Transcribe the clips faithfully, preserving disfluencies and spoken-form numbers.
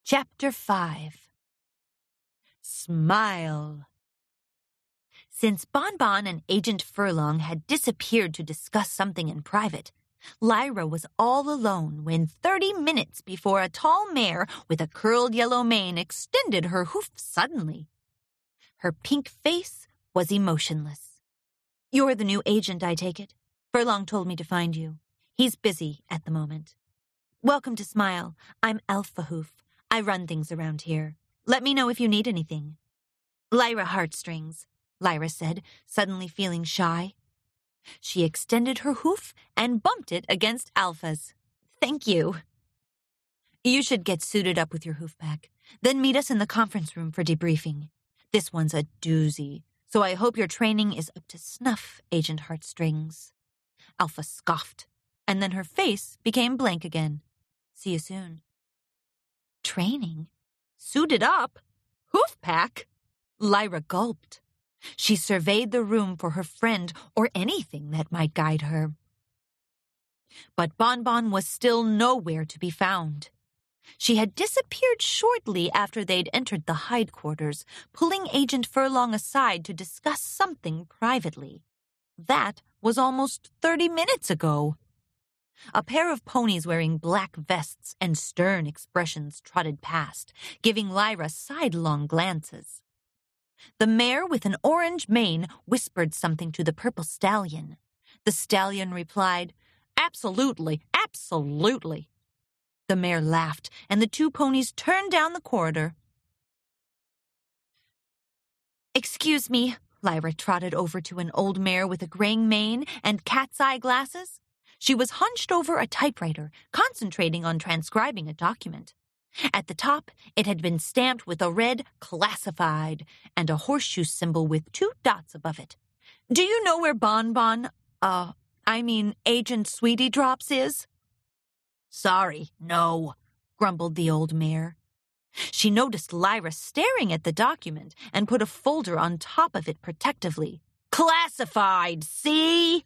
Chapter five. Smile. Since Bon-Bon and Agent Furlong had disappeared to discuss something in private, Lyra was all alone when thirty minutes before a tall mare with a curled yellow mane extended her hoof suddenly. Her pink face was emotionless. "You're the new agent, I take it. Furlong told me to find you. He's busy at the moment. Welcome to Smile. I'm Alpha Hoof. I run things around here. Let me know if you need anything." "Lyra Heartstrings," Lyra said, suddenly feeling shy. She extended her hoof and bumped it against Alpha's. "Thank you." "You should get suited up with your hoof pack. Then meet us in the conference room for debriefing. This one's a doozy, so I hope your training is up to snuff, Agent Heartstrings." Alpha scoffed, and then her face became blank again. "See you soon." Training? Suited up? Hoof pack? Lyra gulped. She surveyed the room for her friend or anything that might guide her. But Bon-Bon was still nowhere to be found. She had disappeared shortly after they'd entered the hide quarters, pulling Agent Furlong aside to discuss something privately. That was almost thirty minutes ago. A pair of ponies wearing black vests and stern expressions trotted past, giving Lyra sidelong glances. The mare with an orange mane whispered something to the purple stallion. The stallion replied, "Absolutely, absolutely." The mare laughed, and the two ponies turned down the corridor. "Excuse me," Lyra trotted over to an old mare with a graying mane and cat's eye glasses. She was hunched over a typewriter, concentrating on transcribing a document. At the top, it had been stamped with a red classified and a horseshoe symbol with two dots above it. "Do you know where Bon-Bon, uh, I mean Agent Sweetie Drops is?" "Sorry, no," grumbled the old mare. She noticed Lyra staring at the document and put a folder on top of it protectively. "Classified, see?"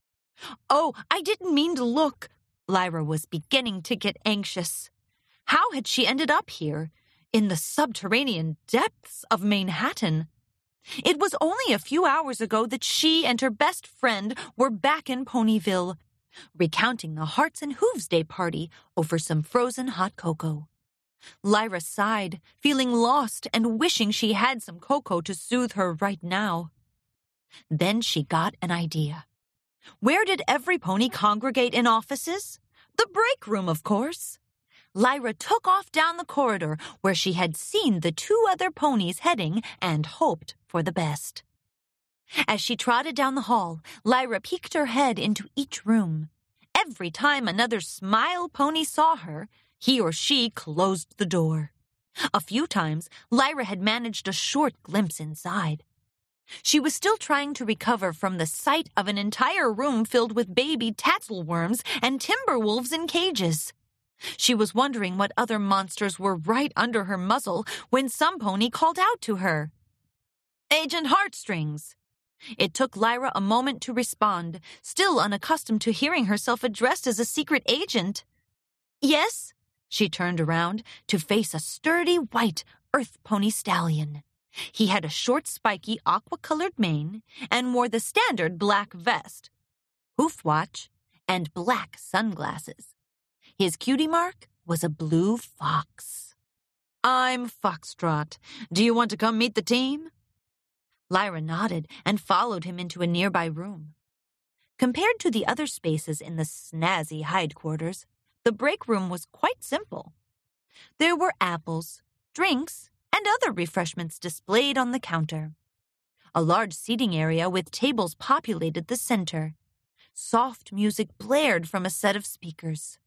"Oh, I didn't mean to look." Lyra was beginning to get anxious. How had she ended up here, in the subterranean depths of Manhattan? It was only a few hours ago that she and her best friend were back in Ponyville, recounting the Hearts and Hooves Day party over some frozen hot cocoa. Lyra sighed, feeling lost and wishing she had some cocoa to soothe her right now. Then she got an idea. Where did every pony congregate in offices? The break room, of course. Lyra took off down the corridor where she had seen the two other ponies heading and hoped for the best. As she trotted down the hall, Lyra peeked her head into each room. Every time another Smile pony saw her, he or she closed the door. A few times, Lyra had managed a short glimpse inside. She was still trying to recover from the sight of an entire room filled with baby tatzelworms and timber wolves in cages. She was wondering what other monsters were right under her muzzle when some pony called out to her. "Agent Heartstrings." It took Lyra a moment to respond, still unaccustomed to hearing herself addressed as a secret agent. "Yes?" She turned around to face a sturdy white earth pony stallion. He had a short, spiky, aqua-colored mane and wore the standard black vest, hoof watch, and black sunglasses. His cutie mark was a blue fox. "I'm Foxtrot. Do you want to come meet the team?" Lyra nodded and followed him into a nearby room. Compared to the other spaces in the snazzy hide quarters, the break room was quite simple. There were apples, drinks, and other refreshments displayed on the counter. A large seating area with tables populated the center. Soft music blared from a set of speakers.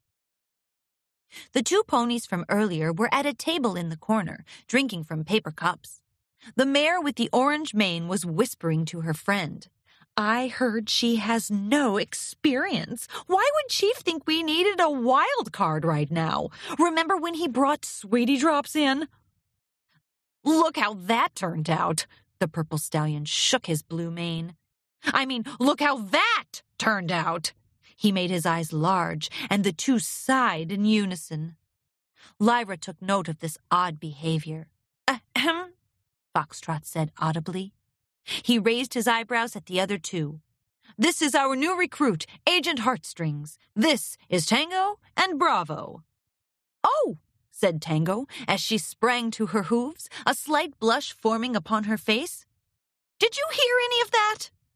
The two ponies from earlier were at a table in the corner, drinking from paper cups. The mare with the orange mane was whispering to her friend. "I heard she has no experience. Why would Chief think we needed a wild card right now? Remember when he brought Sweetie Drops in?" "Look how that turned out." The purple stallion shook his blue mane. "I mean, look how that turned out." He made his eyes large, and the two sighed in unison. Lyra took note of this odd behavior. Ahem, Foxtrot said audibly. He raised his eyebrows at the other two. This is our new recruit, Agent Heartstrings. This is Tango and Bravo. Oh, said Tango as she sprang to her hooves, a slight blush forming upon her face. Did you hear any of that?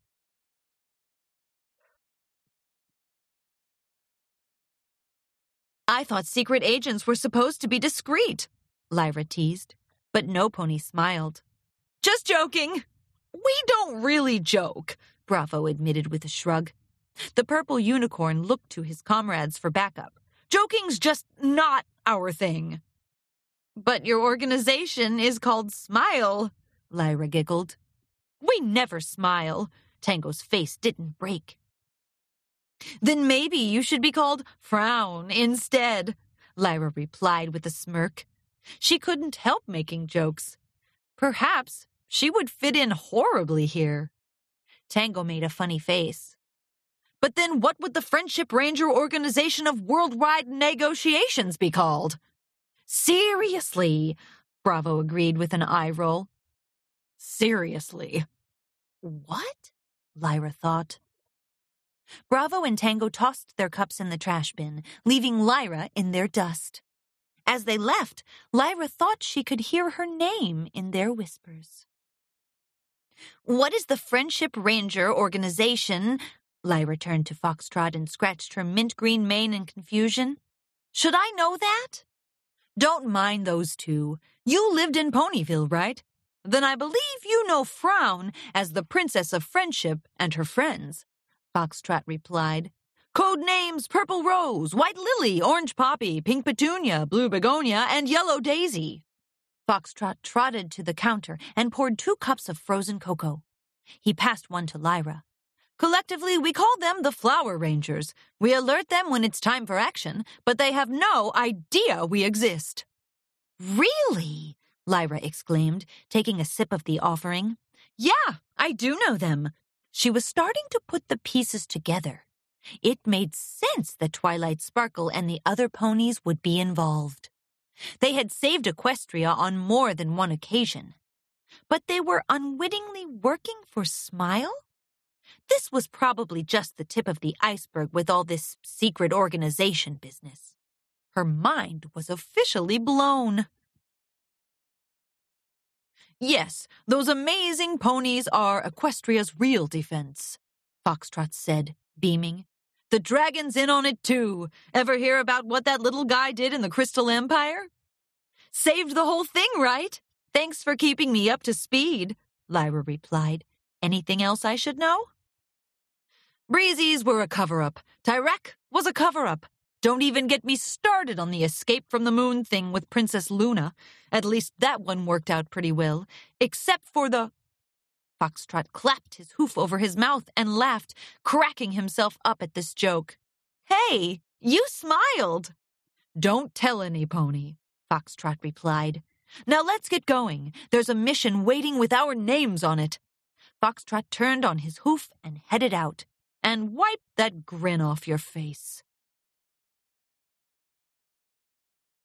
I thought secret agents were supposed to be discreet, Lyra teased, but No Pony smiled. Just joking. We don't really joke, Bravo admitted with a shrug. The purple unicorn looked to his comrades for backup. Joking's just not our thing. But your organization is called Smile, Lyra giggled. We never smile. Tango's face didn't break. Then maybe you should be called Frown instead, Lyra replied with a smirk. She couldn't help making jokes. Perhaps she would fit in horribly here. Tango made a funny face. But then what would the Friendship Ranger Organization of Worldwide Negotiations be called? Seriously, Bravo agreed with an eye roll. Seriously. What? Lyra thought. Bravo and Tango tossed their cups in the trash bin, leaving Lyra in their dust. As they left, Lyra thought she could hear her name in their whispers. What is the Friendship Ranger Organization? Lyra turned to Foxtrot and scratched her mint-green mane in confusion. Should I know that? Don't mind those two. You lived in Ponyville, right? Then I believe you know Frown as the Princess of Friendship and her friends, Foxtrot replied. Code names Purple Rose, White Lily, Orange Poppy, Pink Petunia, Blue Begonia, and Yellow Daisy. Foxtrot trotted to the counter and poured two cups of frozen cocoa. He passed one to Lyra. Collectively, we call them the Flower Rangers. We alert them when it's time for action, but they have no idea we exist. Really? Lyra exclaimed, taking a sip of the offering. Yeah, I do know them. She was starting to put the pieces together. It made sense that Twilight Sparkle and the other ponies would be involved. They had saved Equestria on more than one occasion. But they were unwittingly working for Smile? This was probably just the tip of the iceberg with all this secret organization business. Her mind was officially blown. Yes, those amazing ponies are Equestria's real defense, Foxtrot said, beaming. The dragon's in on it, too. Ever hear about what that little guy did in the Crystal Empire? Saved the whole thing, right? Thanks for keeping me up to speed, Lyra replied. Anything else I should know? Breezies were a cover-up. Tyrek was a cover-up. Don't even get me started on the escape from the moon thing with Princess Luna. At least that one worked out pretty well. Except for the... Foxtrot clapped his hoof over his mouth and laughed, cracking himself up at this joke. Hey, you smiled. Don't tell any, Pony, Foxtrot replied. Now let's get going. There's a mission waiting with our names on it. Foxtrot turned on his hoof and headed out. And wipe that grin off your face.